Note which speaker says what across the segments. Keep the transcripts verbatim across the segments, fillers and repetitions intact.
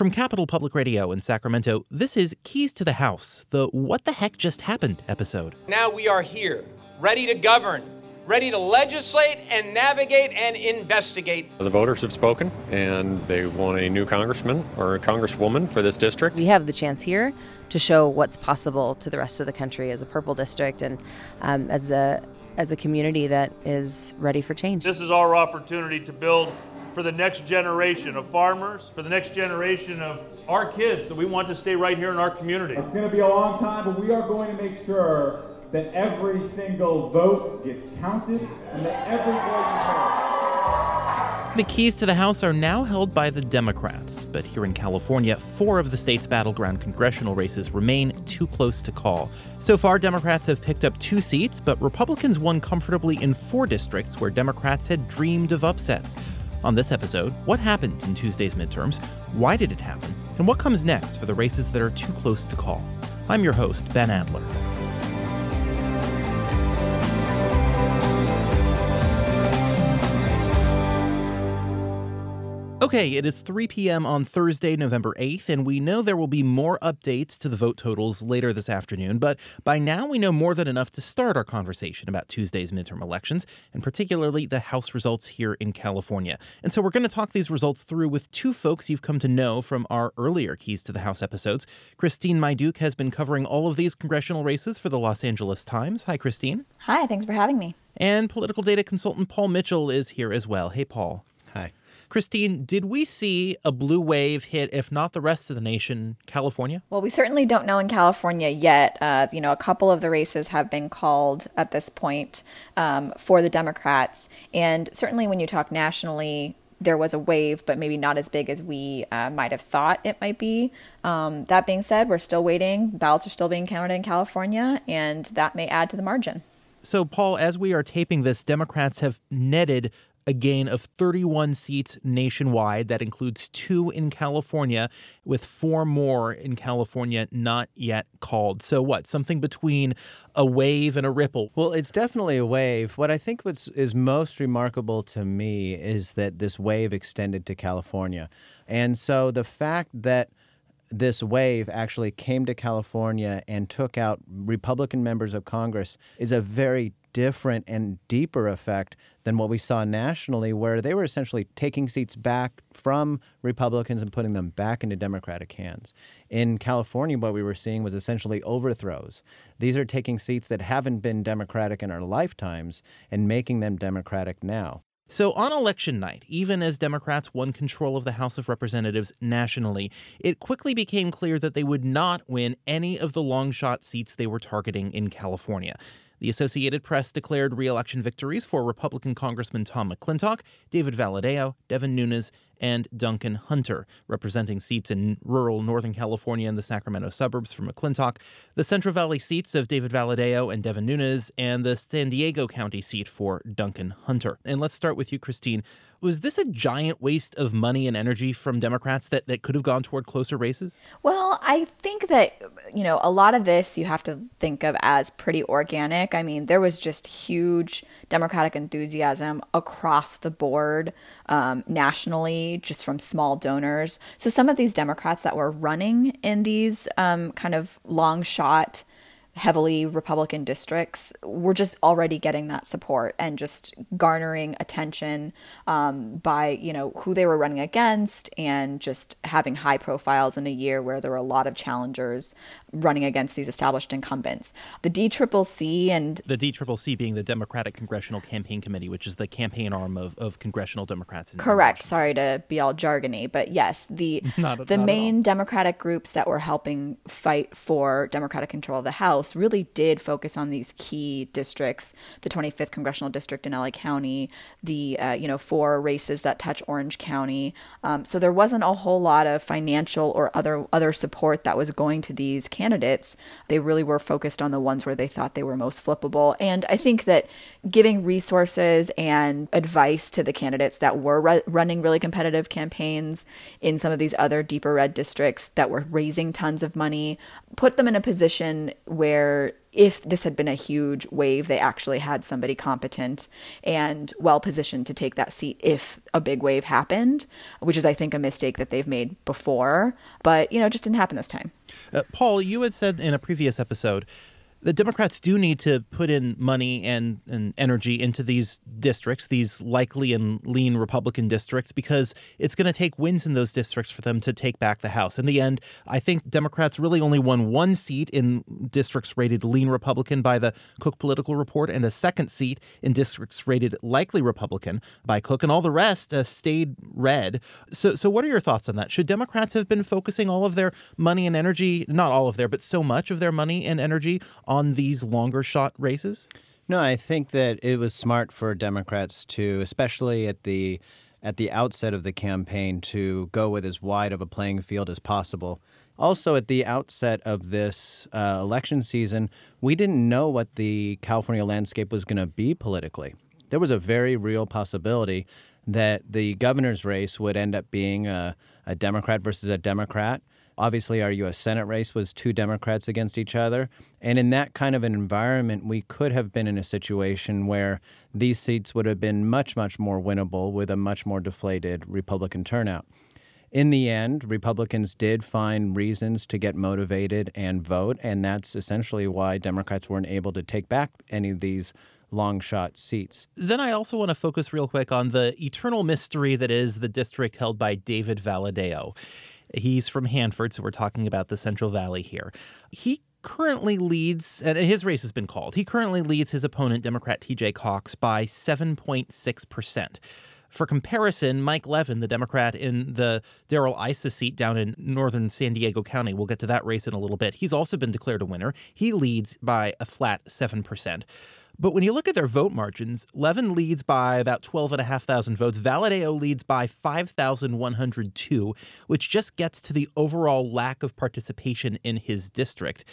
Speaker 1: From Capital Public Radio in Sacramento, this is Keys to the House, the What the Heck Just Happened episode.
Speaker 2: Now we are here, ready to govern, ready to legislate and navigate and investigate.
Speaker 3: The voters have spoken, and they want a new congressman or a congresswoman for this district.
Speaker 4: We have the chance here to show what's possible to the rest of the country as a purple district and um, as a as a community that is ready for change.
Speaker 5: This is our opportunity to build for the next generation of farmers, for the next generation of our kids. So we want to stay right here in our community.
Speaker 6: It's going to be a long time, but we are going to make sure that every single vote gets counted and that every vote counts.
Speaker 1: The keys to the House are now held by the Democrats, but here in California, four of the state's battleground congressional races remain too close to call. So far, Democrats have picked up two seats, but Republicans won comfortably in four districts where Democrats had dreamed of upsets. On this episode, what happened in Tuesday's midterms, why did it happen, and what comes next for the races that are too close to call? I'm your host, Ben Adler. Okay, it is three p.m. on Thursday, November eighth, and we know there will be more updates to the vote totals later this afternoon, but by now we know more than enough to start our conversation about Tuesday's midterm elections, and particularly the House results here in California. And so we're going to talk these results through with two folks you've come to know from our earlier Keys to the House episodes. Christine Maiduc has been covering all of these congressional races for the Los Angeles Times. Hi, Christine.
Speaker 7: Hi, thanks for having me.
Speaker 1: And political data consultant Paul Mitchell is here as well. Hey, Paul.
Speaker 8: Hi.
Speaker 1: Christine, did we see a blue wave hit, if not the rest of the nation, California?
Speaker 7: Well, we certainly don't know in California yet. Uh, you know, a couple of the races have been called at this point um, for the Democrats. And certainly when you talk nationally, there was a wave, but maybe not as big as we uh, might have thought it might be. Um, that being said, we're still waiting. Ballots are still being counted in California, and that may add to the margin.
Speaker 1: So, Paul, as we are taping this, Democrats have netted a gain of thirty-one seats nationwide. That includes two in California, with four more in California not yet called. So what, something between a wave and a ripple?
Speaker 8: Well, it's definitely a wave. What I think what's, is most remarkable to me is that this wave extended to California. And so the fact that this wave actually came to California and took out Republican members of Congress is a very different and deeper effect than what we saw nationally, where they were essentially taking seats back from Republicans and putting them back into Democratic hands. In California, what we were seeing was essentially overthrows. These are taking seats that haven't been Democratic in our lifetimes and making them Democratic now.
Speaker 1: So on election night, even as Democrats won control of the House of Representatives nationally, it quickly became clear that they would not win any of the long-shot seats they were targeting in California. The Associated Press declared re-election victories for Republican Congressman Tom McClintock, David Valadao, Devin Nunes, and Duncan Hunter, representing seats in rural Northern California and the Sacramento suburbs for McClintock, the Central Valley seats of David Valadao and Devin Nunes, and the San Diego County seat for Duncan Hunter. And let's start with you, Christine. Was this a giant waste of money and energy from Democrats that, that could have gone toward closer races?
Speaker 7: Well, I think that, you know, a lot of this you have to think of as pretty organic. I mean, there was just huge Democratic enthusiasm across the board um, nationally, just from small donors. So some of these Democrats that were running in these um, kind of long shot heavily Republican districts were just already getting that support and just garnering attention um, by, you know, who they were running against and just having high profiles in a year where there were a lot of challengers running against these established incumbents. The D C C C and...
Speaker 1: The D C C C being the Democratic Congressional Campaign Committee, which is the campaign arm of, of congressional Democrats. In
Speaker 7: Correct. Sorry to be all jargony, but yes, the,
Speaker 1: not,
Speaker 7: the
Speaker 1: not
Speaker 7: main Democratic groups that were helping fight for Democratic control of the House really did focus on these key districts, the twenty-fifth Congressional District in L A County, the, uh, you know, four races that touch Orange County. Um, so there wasn't a whole lot of financial or other other support that was going to these candidates. They really were focused on the ones where they thought they were most flippable. And I think that giving resources and advice to the candidates that were re- running really competitive campaigns in some of these other deeper red districts that were raising tons of money put them in a position where where if this had been a huge wave, they actually had somebody competent and well-positioned to take that seat if a big wave happened, which is, I think, a mistake that they've made before. But, you know, it just didn't happen this time.
Speaker 1: Uh, Paul, you had said in a previous episode the Democrats do need to put in money and, and energy into these districts, these likely and lean Republican districts, because it's going to take wins in those districts for them to take back the House. In the end, I think Democrats really only won one seat in districts rated lean Republican by the Cook Political Report and a second seat in districts rated likely Republican by Cook, and all the rest uh, stayed red. So, so what are your thoughts on that? Should Democrats have been focusing all of their money and energy, not all of their, but so much of their money and energy on these longer shot races?
Speaker 8: No, I think that it was smart for Democrats to, especially at the at the outset of the campaign, to go with as wide of a playing field as possible. Also, at the outset of this uh, election season, we didn't know what the California landscape was going to be politically. There was a very real possibility that the governor's race would end up being a, a Democrat versus a Democrat. Obviously, our U S Senate race was two Democrats against each other. And in that kind of an environment, we could have been in a situation where these seats would have been much, much more winnable with a much more deflated Republican turnout. In the end, Republicans did find reasons to get motivated and vote, and that's essentially why Democrats weren't able to take back any of these long shot seats.
Speaker 1: Then I also want to focus real quick on the eternal mystery that is the district held by David Valadao. He's from Hanford, so we're talking about the Central Valley here. He currently leads, and his race has been called, he currently leads his opponent, Democrat T J Cox, by seven point six percent. For comparison, Mike Levin, the Democrat in the Darrell Issa seat down in northern San Diego County, we'll get to that race in a little bit, he's also been declared a winner. He leads by a flat seven percent. But when you look at their vote margins, Levin leads by about twelve thousand five hundred votes. Valadao leads by five thousand one hundred two, which just gets to the overall lack of participation in his district.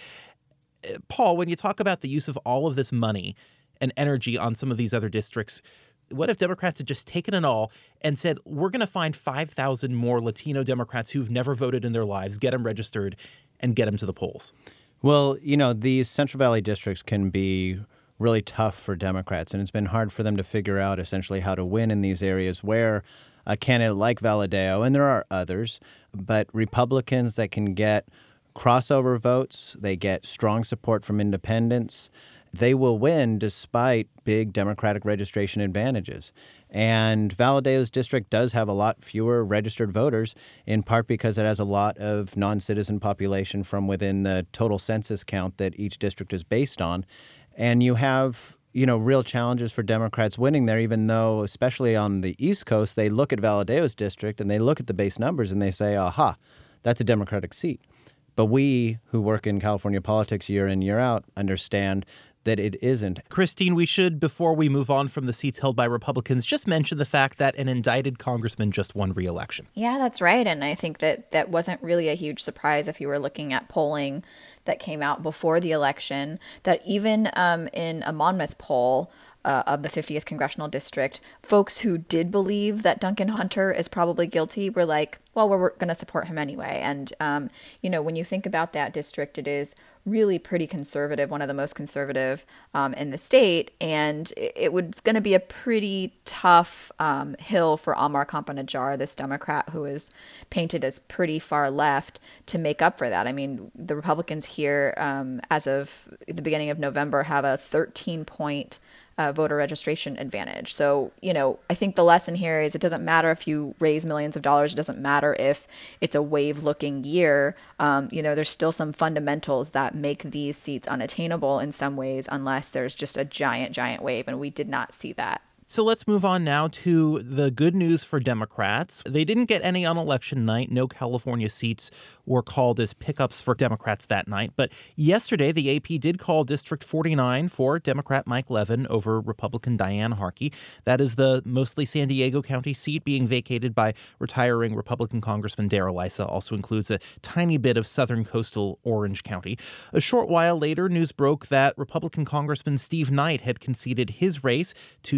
Speaker 1: Paul, when you talk about the use of all of this money and energy on some of these other districts, what if Democrats had just taken it all and said, we're going to find five thousand more Latino Democrats who've never voted in their lives, get them registered, and get them to the polls?
Speaker 8: Well, you know, these Central Valley districts can be really tough for Democrats, and it's been hard for them to figure out essentially how to win in these areas where a candidate like Valadao, and there are others, but Republicans that can get crossover votes, they get strong support from independents, they will win despite big Democratic registration advantages. And Valadao's district does have a lot fewer registered voters, in part because it has a lot of non-citizen population from within the total census count that each district is based on. And you have, you know, real challenges for Democrats winning there, even though, especially on the East Coast, they look at Valadao's district and they look at the base numbers and they say, aha, that's a Democratic seat. But we, who work in California politics year in, year out, understand that it isn't.
Speaker 1: Christine, we should, before we move on from the seats held by Republicans, just mention the fact that an indicted congressman just won re-election.
Speaker 7: Yeah, that's right. And I think that that wasn't really a huge surprise if you were looking at polling that came out before the election, that even um, in a Monmouth poll uh, of the fiftieth Congressional District, folks who did believe that Duncan Hunter is probably guilty were like, well, we're going to support him anyway. And, um, you know, when you think about that district, it is really pretty conservative, one of the most conservative um, in the state. And it, it was going to be a pretty tough um, hill for Amar Kampanajjar, this Democrat who is painted as pretty far left, to make up for that. I mean, the Republicans here, um, as of the beginning of November, have a thirteen point Uh, voter registration advantage. So, you know, I think the lesson here is it doesn't matter if you raise millions of dollars. It doesn't matter if it's a wave-looking year. Um, you know, there's still some fundamentals that make these seats unattainable in some ways unless there's just a giant, giant wave, and we did not see that.
Speaker 1: So let's move on now to the good news for Democrats. They didn't get any on election night. No California seats were called as pickups for Democrats that night. But yesterday, the A P did call District forty-nine for Democrat Mike Levin over Republican Diane Harkey. That is the mostly San Diego County seat being vacated by retiring Republican Congressman Darrell Issa. Also includes a tiny bit of southern coastal Orange County. A short while later, news broke that Republican Congressman Steve Knight had conceded his race to Democratic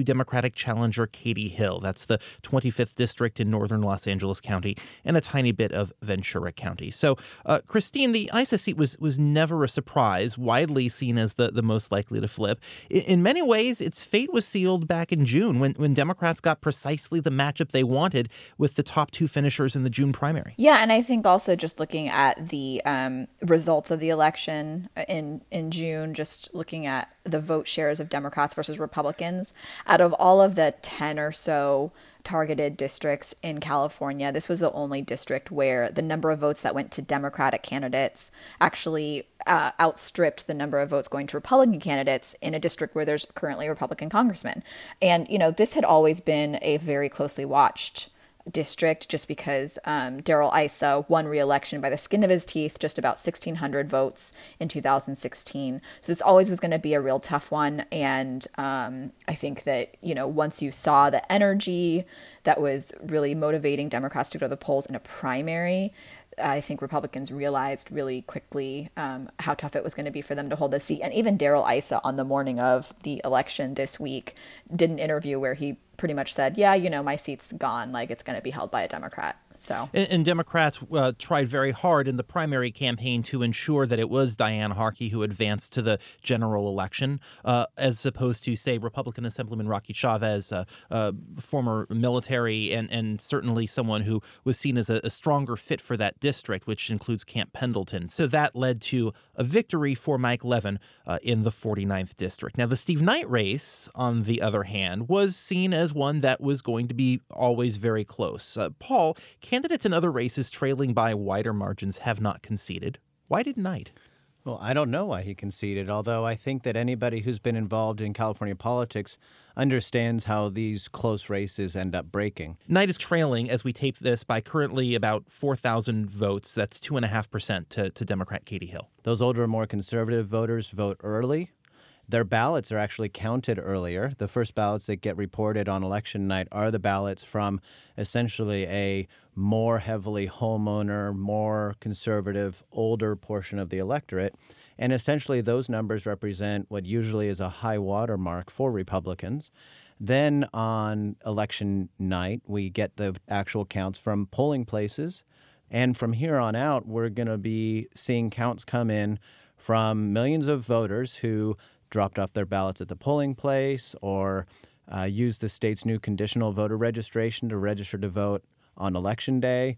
Speaker 1: Democratic challenger Katie Hill. That's the twenty-fifth district in northern Los Angeles County and a tiny bit of Ventura County. So, uh, Christine, the Issa seat was was never a surprise, widely seen as the, the most likely to flip. In, in many ways, its fate was sealed back in June when, when Democrats got precisely the matchup they wanted with the top two finishers in the June primary.
Speaker 7: Yeah, and I think also just looking at the um, results of the election in, in June, just looking at the vote shares of Democrats versus Republicans, out of all of the ten or so targeted districts in California, this was the only district where the number of votes that went to Democratic candidates actually uh, outstripped the number of votes going to Republican candidates in a district where there's currently a Republican congressman. And, you know, this had always been a very closely watched district just because um, Darrell Issa won re-election by the skin of his teeth, just about sixteen hundred votes in two thousand sixteen. So this always was going to be a real tough one. And um, I think that, you know, once you saw the energy that was really motivating Democrats to go to the polls in a primary, I think Republicans realized really quickly um, how tough it was going to be for them to hold the seat. And even Darrell Issa on the morning of the election this week did an interview where he pretty much said, yeah, you know, my seat's gone. Like, it's going to be held by a Democrat. So,
Speaker 1: and, and Democrats uh, tried very hard in the primary campaign to ensure that it was Diane Harkey who advanced to the general election, uh, as opposed to, say, Republican Assemblyman Rocky Chavez, uh, uh, former military and, and certainly someone who was seen as a, a stronger fit for that district, which includes Camp Pendleton. So that led to a victory for Mike Levin uh, in the forty-ninth district. Now, the Steve Knight race, on the other hand, was seen as one that was going to be always very close. Uh, Paul, candidates in other races trailing by wider margins have not conceded. Why did Knight?
Speaker 8: Well, I don't know why he conceded, although I think that anybody who's been involved in California politics understands how these close races end up breaking.
Speaker 1: Knight is trailing, as we tape this, by currently about four thousand votes. That's two point five percent to, to Democrat Katie Hill.
Speaker 8: Those older, more conservative voters vote early. Their ballots are actually counted earlier. The first ballots that get reported on election night are the ballots from essentially a more heavily homeowner, more conservative, older portion of the electorate. And essentially those numbers represent what usually is a high water mark for Republicans. Then on election night, we get the actual counts from polling places. And from here on out, we're going to be seeing counts come in from millions of voters who dropped off their ballots at the polling place or uh, used the state's new conditional voter registration to register to vote on election day,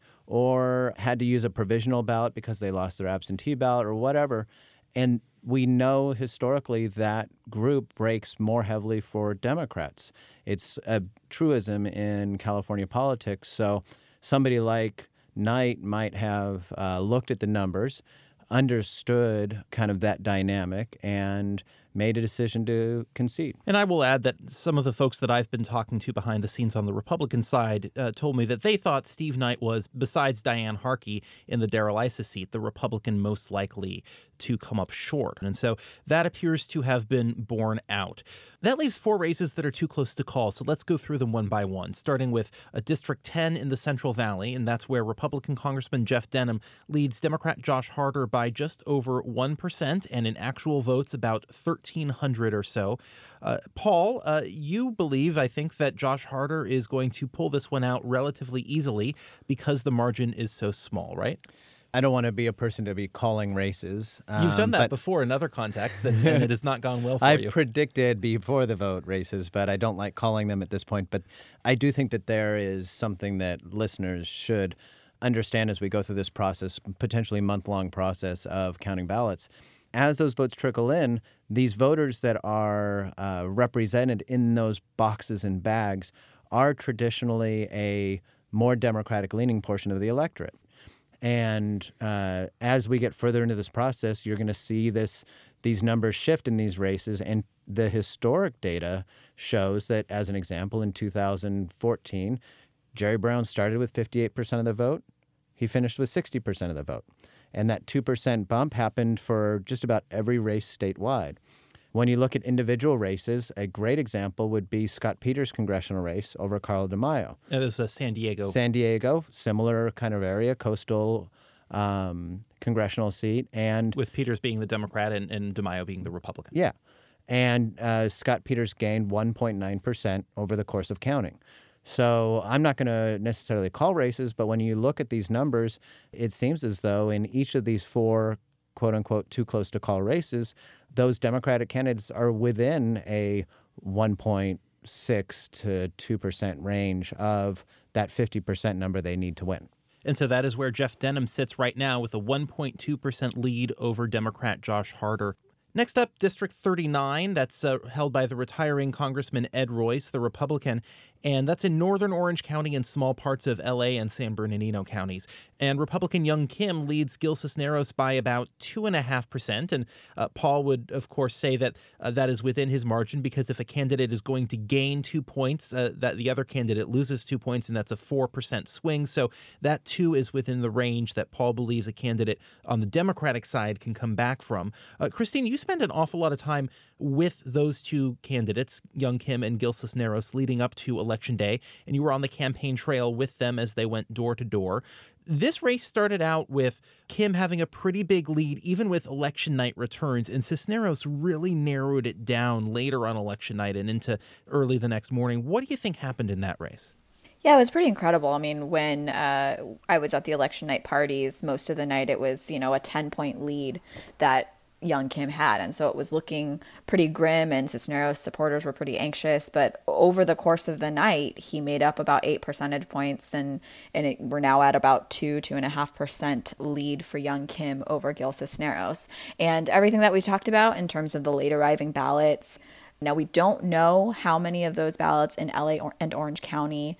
Speaker 8: or had to use a provisional ballot because they lost their absentee ballot or whatever. And we know historically that group breaks more heavily for Democrats. It's a truism in California politics. So somebody like Knight might have uh, looked at the numbers, understood kind of that dynamic, and made a decision to concede.
Speaker 1: And I will add that some of the folks that I've been talking to behind the scenes on the Republican side uh, told me that they thought Steve Knight was, besides Diane Harkey in the Darrell Issa seat, the Republican most likely to come up short. And so that appears to have been borne out. That leaves four races that are too close to call, so let's go through them one by one, starting with a District ten in the Central Valley, and that's where Republican Congressman Jeff Denham leads Democrat Josh Harder by just over one percent, and in actual votes about thirteen hundred or so. Uh, Paul, uh, you believe, I think, that Josh Harder is going to pull this one out relatively easily because the margin is so small, right?
Speaker 8: I don't want to be a person to be calling races. Um,
Speaker 1: You've done that before in other contexts, and, and it has not gone well for
Speaker 8: I've
Speaker 1: you.
Speaker 8: I've predicted before the vote races, but I don't like calling them at this point. But I do think that there is something that listeners should understand as we go through this process, potentially month-long process of counting ballots. As those votes trickle in, these voters that are uh, represented in those boxes and bags are traditionally a more Democratic-leaning portion of the electorate. And uh, as we get further into this process, you're going to see this these numbers shift in these races. And the historic data shows that, as an example, in two thousand fourteen, Jerry Brown started with fifty-eight percent of the vote. He finished with sixty percent of the vote. And that two percent bump happened for just about every race statewide. When you look at individual races, a great example would be Scott Peters' congressional race over Carl DeMaio.
Speaker 1: It was a San Diego.
Speaker 8: San Diego, similar kind of area, coastal um, congressional seat. And
Speaker 1: with Peters being the Democrat and, and DeMaio being the Republican.
Speaker 8: Yeah. And uh, Scott Peters gained one point nine percent over the course of counting. So I'm not going to necessarily call races, but when you look at these numbers, it seems as though in each of these four, quote unquote, too close to call races, those Democratic candidates are within a one point six to two percent range of that fifty percent number they need to win.
Speaker 1: And so that is where Jeff Denham sits right now with a one point two percent lead over Democrat Josh Harder. Next up, District thirty-nine. That's uh, held by the retiring Congressman Ed Royce, the Republican. And that's in northern Orange County and small parts of L A and San Bernardino counties. And Republican Young Kim leads Gil Cisneros by about two point five percent. And uh, Paul would, of course, say that uh, that is within his margin, because if a candidate is going to gain two points, uh, that the other candidate loses two points, and that's a four percent swing. So that, too, is within the range that Paul believes a candidate on the Democratic side can come back from. Uh, Christine, you spend an awful lot of time with those two candidates, Young Kim and Gil Cisneros, leading up to Election Day, and you were on the campaign trail with them as they went door to door. This race started out with Kim having a pretty big lead, even with election night returns, and Cisneros really narrowed it down later on election night and into early the next morning. What do you think happened in that race?
Speaker 7: Yeah, it was pretty incredible. I mean, when uh, I was at the election night parties, most of the night it was, you know, a ten-point lead that Young Kim had. And so it was looking pretty grim, and Cisneros supporters were pretty anxious. But over the course of the night, he made up about eight percentage points, and, and it, we're now at about two, two and a half percent lead for Young Kim over Gil Cisneros. And everything that we talked about in terms of the late arriving ballots. Now, we don't know how many of those ballots in L A and Orange County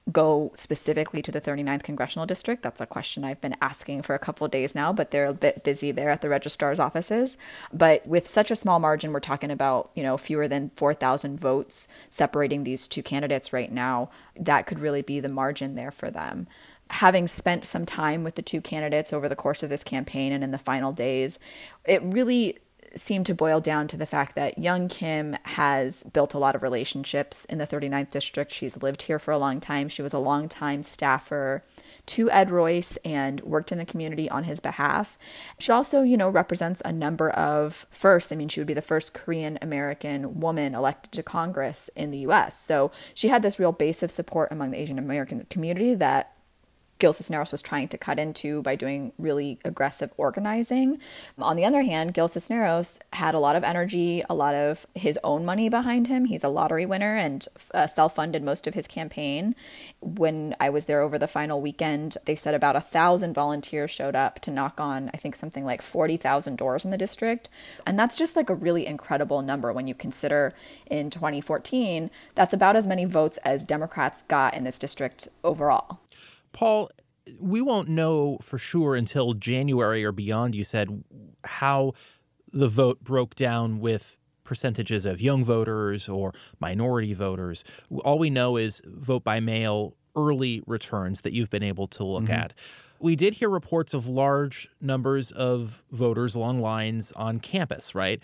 Speaker 7: go specifically to the thirty-ninth congressional district. That's a question I've been asking for a couple of days now, but they're a bit busy there at the registrar's offices. But with such a small margin, we're talking about, you know, fewer than four thousand votes separating these two candidates right now. That could really be the margin there for them. Having spent some time with the two candidates over the course of this campaign and in the final days, it really seemed to boil down to the fact that Young Kim has built a lot of relationships in the thirty-ninth district. She's lived here for a long time. She was a longtime staffer to Ed Royce and worked in the community on his behalf. She also, you know, represents a number of firsts. I mean, she would be the first Korean American woman elected to Congress in the U S. So she had this real base of support among the Asian American community that Gil Cisneros was trying to cut into by doing really aggressive organizing. On the other hand, Gil Cisneros had a lot of energy, a lot of his own money behind him. He's a lottery winner and uh, self-funded most of his campaign. When I was there over the final weekend, they said about a thousand volunteers showed up to knock on, I think, something like forty thousand doors in the district. And that's just like a really incredible number when you consider in twenty fourteen, that's about as many votes as Democrats got in this district overall.
Speaker 1: Paul, we won't know for sure until January or beyond, you said, how the vote broke down with percentages of young voters or minority voters. All we know is vote by mail early returns that you've been able to look mm-hmm. at. We did hear reports of large numbers of voters, long lines on campus, right?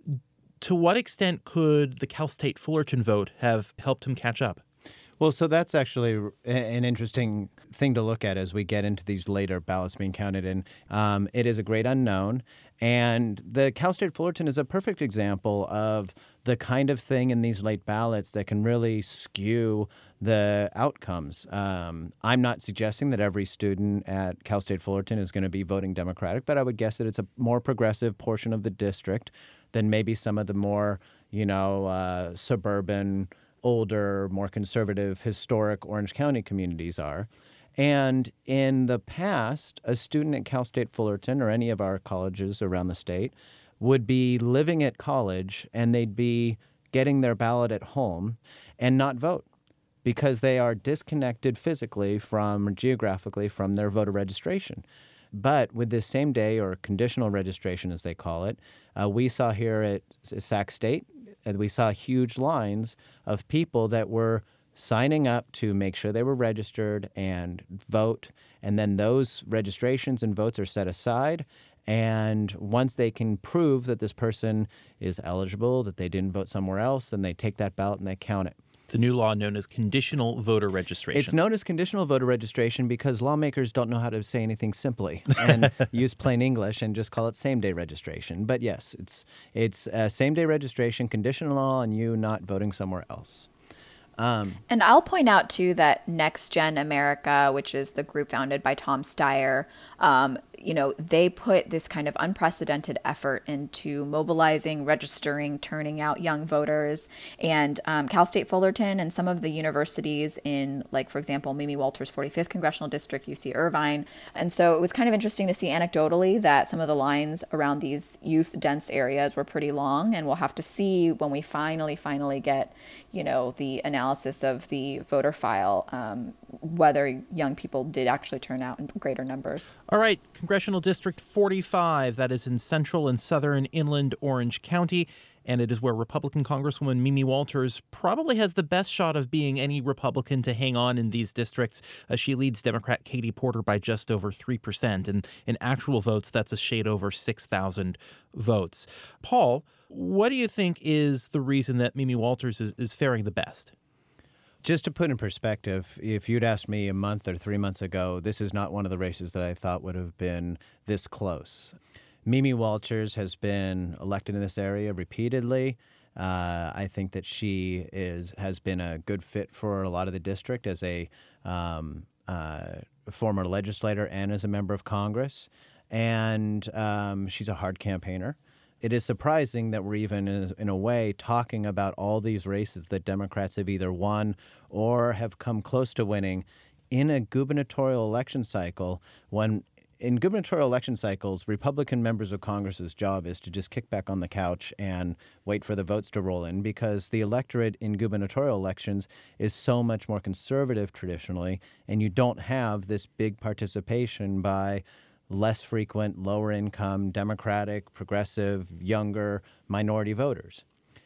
Speaker 1: To what extent could the Cal State Fullerton vote have helped him catch up?
Speaker 8: Well, so that's actually an interesting thing to look at as we get into these later ballots being counted. And um, it is a great unknown. And the Cal State Fullerton is a perfect example of the kind of thing in these late ballots that can really skew the outcomes. Um, I'm not suggesting that every student at Cal State Fullerton is going to be voting Democratic, but I would guess that it's a more progressive portion of the district than maybe some of the more, you know, uh, suburban, older, more conservative, historic Orange County communities are. And in the past, a student at Cal State Fullerton or any of our colleges around the state would be living at college and they'd be getting their ballot at home and not vote because they are disconnected physically from, geographically from their voter registration. But with this same day or conditional registration, as they call it, uh, we saw here at Sac State, and we saw huge lines of people that were signing up to make sure they were registered and vote. And then those registrations and votes are set aside. And once they can prove that this person is eligible, that they didn't vote somewhere else, then they take that ballot and they count it.
Speaker 1: The new law known as conditional voter registration.
Speaker 8: It's known as conditional voter registration because lawmakers don't know how to say anything simply and use plain English and just call it same-day registration. But yes, it's it's uh, same-day registration, conditional on you not voting somewhere else. Um,
Speaker 7: and I'll point out, too, that Next Gen America, which is the group founded by Tom Steyer, um, you know, they put this kind of unprecedented effort into mobilizing, registering, turning out young voters. And um, Cal State Fullerton and some of the universities in, like, for example, Mimi Walters' forty-fifth Congressional District, U C Irvine. And so it was kind of interesting to see anecdotally that some of the lines around these youth-dense areas were pretty long. And we'll have to see when we finally, finally get, you know, the analysis of the voter file, um, whether young people did actually turn out in greater numbers.
Speaker 1: All right, Congressional District forty-five, that is in central and southern inland Orange County, and it is where Republican Congresswoman Mimi Walters probably has the best shot of being any Republican to hang on in these districts. Uh, she leads Democrat Katie Porter by just over three percent, and in actual votes, that's a shade over six thousand votes. Paul, what do you think is the reason that Mimi Walters is, is faring the best?
Speaker 8: Just to put in perspective, if you'd asked me a month or three months ago, this is not one of the races that I thought would have been this close. Mimi Walters has been elected in this area repeatedly. Uh, I think that she is has been a good fit for a lot of the district as a um, uh, former legislator and as a member of Congress. And um, she's a hard campaigner. It is surprising that we're even, in a way, talking about all these races that Democrats have either won or have come close to winning in a gubernatorial election cycle when in gubernatorial election cycles, Republican members of Congress's job is to just kick back on the couch and wait for the votes to roll in because the electorate in gubernatorial elections is so much more conservative traditionally, and you don't have this big participation by less frequent, lower income, Democratic, progressive, younger minority voters.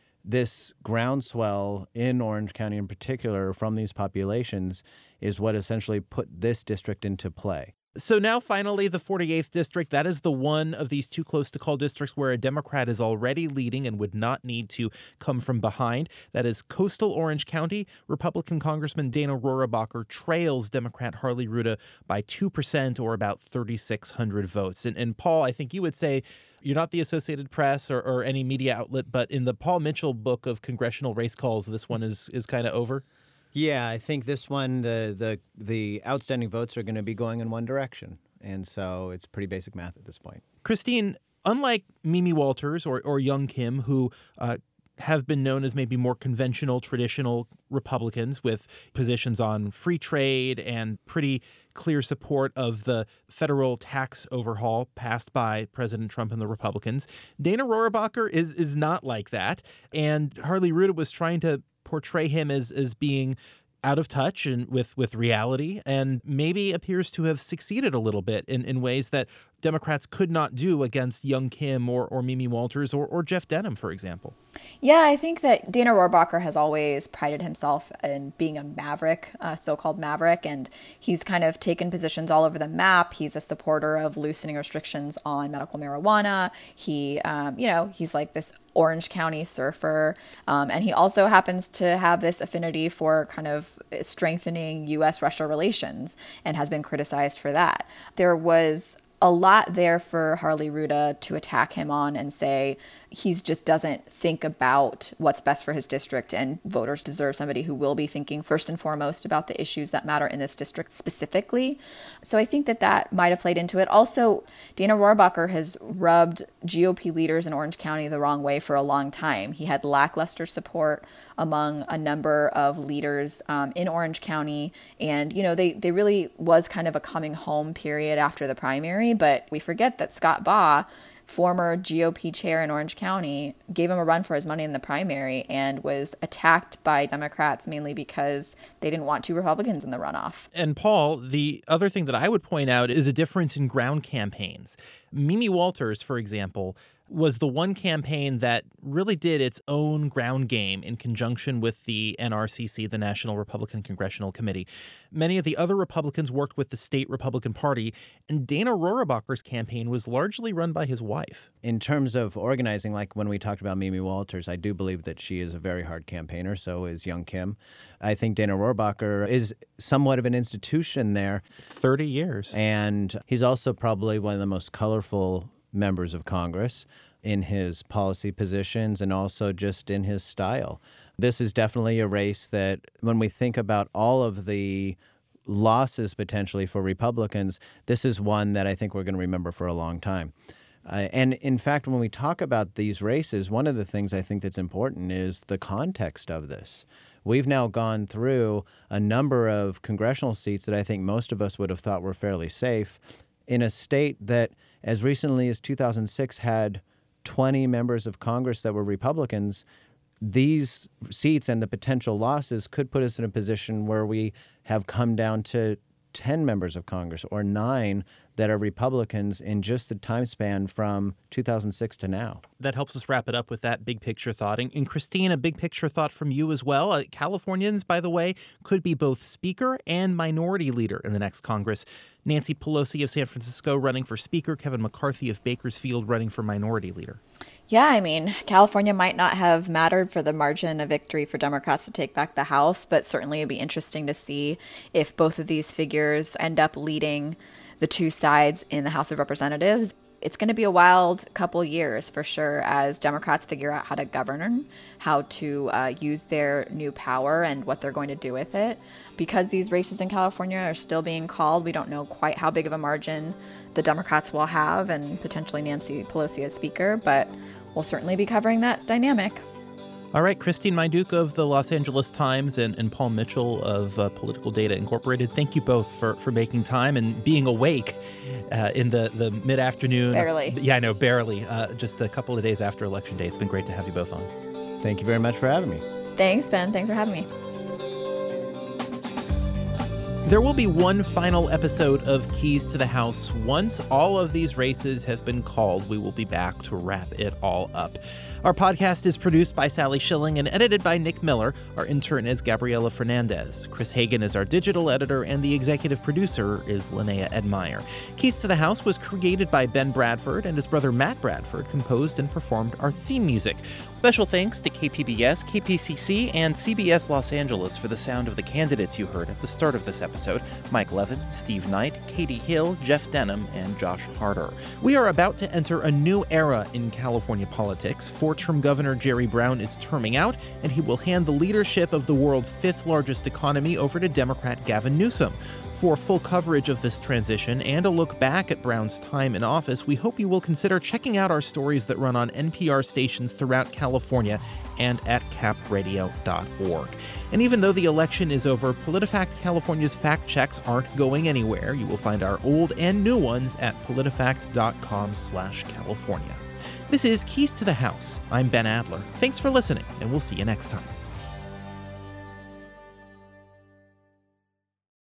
Speaker 8: This groundswell in Orange County in particular from these populations is what essentially put this district into play.
Speaker 1: So now finally, the forty-eighth district, that is the one of these too close to call districts where a Democrat is already leading and would not need to come from behind. That is coastal Orange County. Republican Congressman Dana Rohrabacher trails Democrat Harley Rouda by two percent or about thirty-six hundred votes. And, and Paul, I think you would say you're not the Associated Press or, or any media outlet, but in the Paul Mitchell book of congressional race calls, this one is, is kind of over.
Speaker 8: Yeah, I think this one, the the the outstanding votes are going to be going in one direction. And so it's pretty basic math at this point.
Speaker 1: Christine, unlike Mimi Walters or, or Young Kim, who uh, have been known as maybe more conventional, traditional Republicans with positions on free trade and pretty clear support of the federal tax overhaul passed by President Trump and the Republicans, Dana Rohrabacher is, is not like that. And Harley Rouda was trying to portray him as as being out of touch and with, with reality, and maybe appears to have succeeded a little bit in, in ways that Democrats could not do against Young Kim or, or Mimi Walters or, or Jeff Denham, for example.
Speaker 7: Yeah, I think that Dana Rohrabacher has always prided himself in being a maverick, a so-called maverick, and he's kind of taken positions all over the map. He's a supporter of loosening restrictions on medical marijuana. He, um, you know, he's like this Orange County surfer, um, and he also happens to have this affinity for kind of strengthening U S Russia relations and has been criticized for that. There was a lot there for Harley Rouda to attack him on and say he just doesn't think about what's best for his district, and voters deserve somebody who will be thinking first and foremost about the issues that matter in this district specifically. So I think that that might have played into it. Also, Dana Rohrabacher has rubbed G O P leaders in Orange County the wrong way for a long time. He had lackluster support among a number of leaders um, in Orange County. And, you know, they, they really was kind of a coming home period after the primary. But we forget that Scott Baugh, former G O P chair in Orange County, gave him a run for his money in the primary and was attacked by Democrats mainly because they didn't want two Republicans in the runoff.
Speaker 1: And Paul, the other thing that I would point out is a difference in ground campaigns. Mimi Walters, for example, was the one campaign that really did its own ground game in conjunction with the N R C C, the National Republican Congressional Committee. Many of the other Republicans worked with the state Republican Party, and Dana Rohrabacher's campaign was largely run by his wife.
Speaker 8: In terms of organizing, like when we talked about Mimi Walters, I do believe that she is a very hard campaigner, so is Young Kim. I think Dana Rohrabacher is somewhat of an institution there.
Speaker 1: thirty years.
Speaker 8: And he's also probably one of the most colorful members of Congress in his policy positions and also just in his style. This is definitely a race that, when we think about all of the losses potentially for Republicans, this is one that I think we're going to remember for a long time. Uh, and in fact, when we talk about these races, one of the things I think that's important is the context of this. We've now gone through a number of congressional seats that I think most of us would have thought were fairly safe in a state that, as recently as two thousand six, had twenty members of Congress that were Republicans. These seats and the potential losses could put us in a position where we have come down to ten members of Congress or nine that are Republicans in just the time span from two thousand six to now.
Speaker 1: That helps us wrap it up with that big picture thought. And, and Christine, a big picture thought from you as well. Uh, Californians, by the way, could be both Speaker and Minority Leader in the next Congress. Nancy Pelosi of San Francisco running for Speaker, Kevin McCarthy of Bakersfield running for Minority Leader.
Speaker 7: Yeah, I mean, California might not have mattered for the margin of victory for Democrats to take back the House, but certainly it'd be interesting to see if both of these figures end up leading the two sides in the House of Representatives. It's going to be a wild couple years for sure as Democrats figure out how to govern, how to uh, use their new power and what they're going to do with it. Because these races in California are still being called, we don't know quite how big of a margin the Democrats will have and potentially Nancy Pelosi as Speaker, but we'll certainly be covering that dynamic.
Speaker 1: All right, Christine Meinduch of the Los Angeles Times and, and Paul Mitchell of uh, Political Data Incorporated, thank you both for, for making time and being awake uh, in the, the mid-afternoon.
Speaker 7: Barely.
Speaker 1: Yeah, I know, barely. Uh, just a couple of days after Election Day. It's been great to have you both on.
Speaker 8: Thank you very much for having me.
Speaker 7: Thanks, Ben. Thanks for having me.
Speaker 1: There will be one final episode of Keys to the House. Once all of these races have been called, we will be back to wrap it all up. Our podcast is produced by Sally Schilling and edited by Nick Miller. Our intern is Gabriela Fernandez. Chris Hagan is our digital editor, and the executive producer is Linnea Edmeyer. Keys to the House was created by Ben Bradford, and his brother Matt Bradford composed and performed our theme music. Special thanks to K P B S, K P C C, and C B S Los Angeles for the sound of the candidates you heard at the start of this episode: Mike Levin, Steve Knight, Katie Hill, Jeff Denham, and Josh Harder. We are about to enter a new era in California politics. Four-term Governor Jerry Brown is terming out, and he will hand the leadership of the world's fifth-largest economy over to Democrat Gavin Newsom. For full coverage of this transition and a look back at Brown's time in office, we hope you will consider checking out our stories that run on N P R stations throughout California and at cap radio dot org. And even though the election is over, PolitiFact California's fact checks aren't going anywhere. You will find our old and new ones at politifact dot com slash California. This is Keys to the House. I'm Ben Adler. Thanks for listening, and we'll see you next time.